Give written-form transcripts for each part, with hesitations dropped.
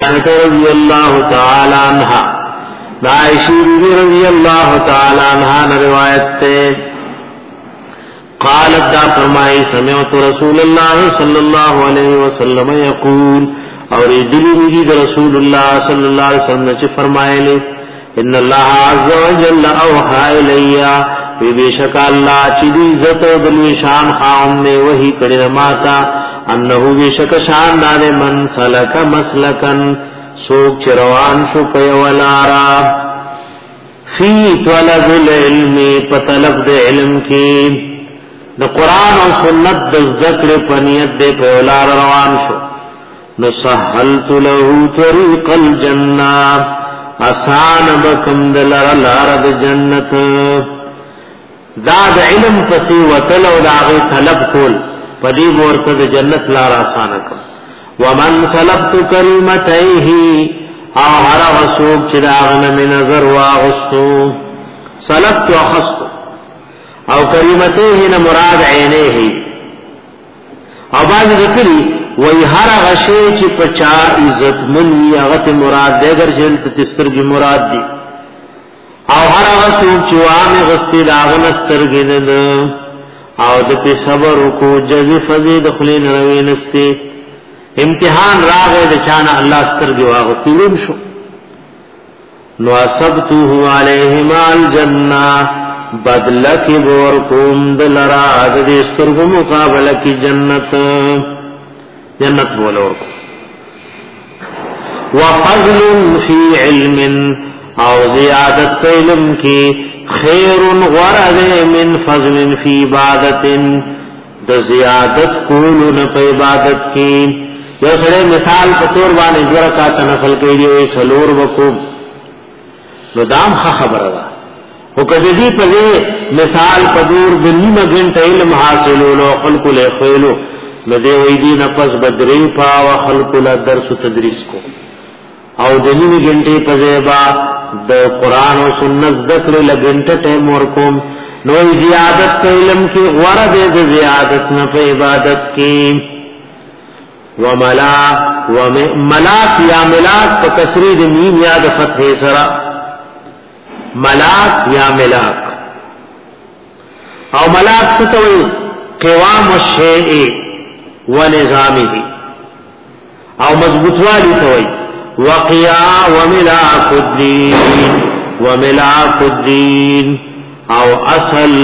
رضی اللہ تعالی عنہ عائشہ رضی اللہ تعالی عنہ نے روایت تے قالت دا فرمائی سمعت رسول اللہ صلی اللہ علیہ وسلم یقول اور دلی رسول اللہ صلی اللہ علیہ وسلم نے فرمائے لے ان اللہ عز وجل اوحى الیہ بے شک اللہ چیز عزت و دلوی شان خام نے وہی کڑی ماتا انہو بے شک شان دانے من سلک مسلکن سوک چروان شو پیولارا فی طلب العلم پطلب دے علم کی دا قرآن و سنت دز ذکر پنیت دے پیولار روان شو نسحلت لہو طریق الجنہ آسان بکم دلر لارد جنت داد علم پسی وطل و داغی طلب کول پدی بورتد جنت لار آسانکم ومن سلبت کلمتیہی آہر غسوک چداغن من نظر واغستو سلبت وخستو او کلمتیہی نمراد عینیہی او بعض ذکری وی ہر غشی چی پچا عزت منوی اغت مراد دیگر جلت تسترگی مراد دی او ہر غسوک چی وام غستی داغن استرگی ند او دپی صبر کو جزی فضی دخلین روینستی امتحان راغے دچانا اللہ استرگی واغستی ورم شو نواسبتوہو علیہما الجنہ بدلکی بورکوم دلراد دی استرگو مقابلکی جنت بولور کو وفضل فی علم او زیادت علم کی خیر غرد من فضل فی عبادت د زیادت کولن پہ عبادت کی یو سڑے مثال پتور بانے جو رکعت نفل کیلی وی سلور وکو نو دام خبر دا او کدی پدی مثال پدور دنیم گھنٹہ علم حاصلو لو خلق لے خیلو ندے ویدی نفس بدری پا و خلق لے درس و تدریس کو او دنیم گھنٹے پزیبا دا قرآن و سنت ذکر لگنٹا ٹیم ورکوم نو زیادت کا علم کی غرد دا زیادت نفع عبادت کی وملاک یا ملاک پا کسری دمیم یاد فتح سرا ملاک یا ملاک او ملاک ستوئی قوام الشیئی ونظامه او مضبوط والی توئی وقیا وملاک الدین او اصل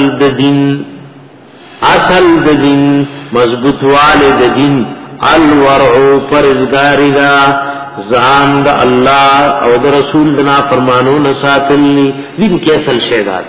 دین مضبوط والی دین الورعو پرزگاری دا زان دا اللہ او دا رسول دنا فرمانو نساتلی دین کی اصل شیدات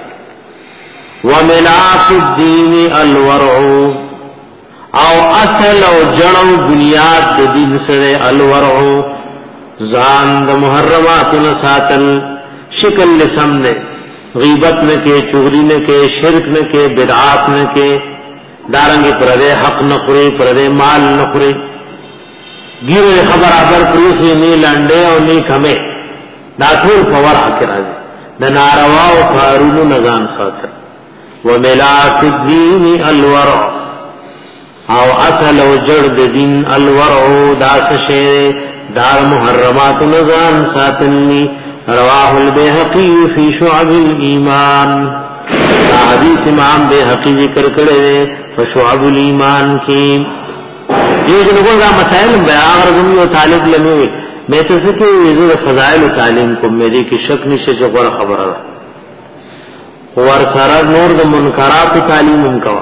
وملاک الدین الورعو او اصل او جڑو بنیاد د دین سره الورعو زان د محرمات نساتل شکل لسم نے غیبت نہ کے چغلی نہ کے شرک نہ کے بدعات نہ کے دارنگ پردے حق نہ خورے پردے مال نہ خورے گیرے خبر آبر پریخی نی لنڈے او نی کھمے دا ټول پور حق راځي د ناروا او کارونو نزان ساتل وملاک الدین الورع او اصل او جڑ دین الورعو داس شیر دار محرمات نظام ساتنی رواہ البیحقی فی شعب الایمان حدیث امام بیحقی ذکر کرے فشعب الایمان کی یہ جنگل کا مسائل بیان رضمی و طالب لنوی میں تسکی وزور فضائل و تعلیم کو میری کی شک نشے چکور خبر رہا ورسرہ نور دا منکرات تعلیم انکوا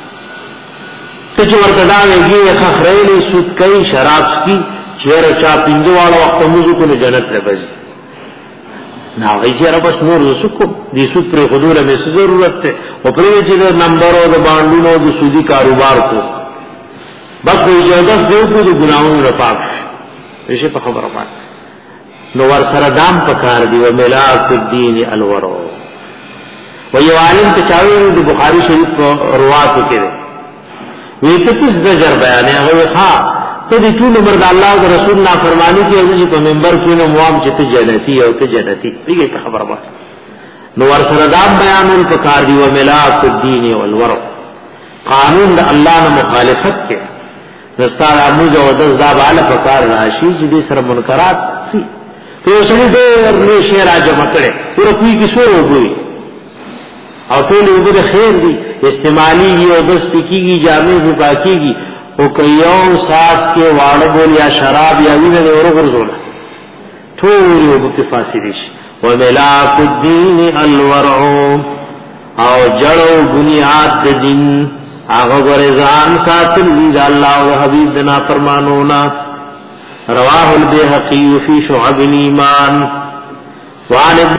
تچ ورتدا ویږي خخرېلې سود کوي شراب سکي چیر چا پینځه والا وخت موږ کو جنت لبس نا وی چیر بس نور وسکو دي سود پر حضور میں ضرورت ہے او پر چې نمبر او باندونو د سودی کاروبار کو بس کوئی اجازه دیو کو د ګناہوں رپاک شي په خبره باندې نو ور سره دام پکار دی او ملاک الدین الورو و یو عالم ته چاوي د بخاری شریف روایت کړي وی تکس زجر بیانے اگر خواہ تو دی طول مرد اللہ و رسول نافرمانی کی عزیزی پا ممبر کیونو موام چتی جنتی او تی جنتی دیگه تا خبر بات نوار سردام بیانون پکار دی و ملاک الدین والورع قانون دا اللہ نے مخالفت کیا نستار اموز او دز دا بالا پکار راشي چې دې سره منکرات سي ته سړي دې ورنه شي راځه مکړه پورا کوي کی سو وګوري او ټول وګړي خیر دي استعمالي او دس پکېږي جامې به پاکيږي او کيو ساس کې واړه بول یا شراب یا وینه ورغورځول ټول یو په فاصله شي وملاك الدين الورع او جړو بنیاد د دین هغه غرزان ساتل دي الله او حبيب دنا فرمانونا رواه البيهقي في شعب الايمان وعن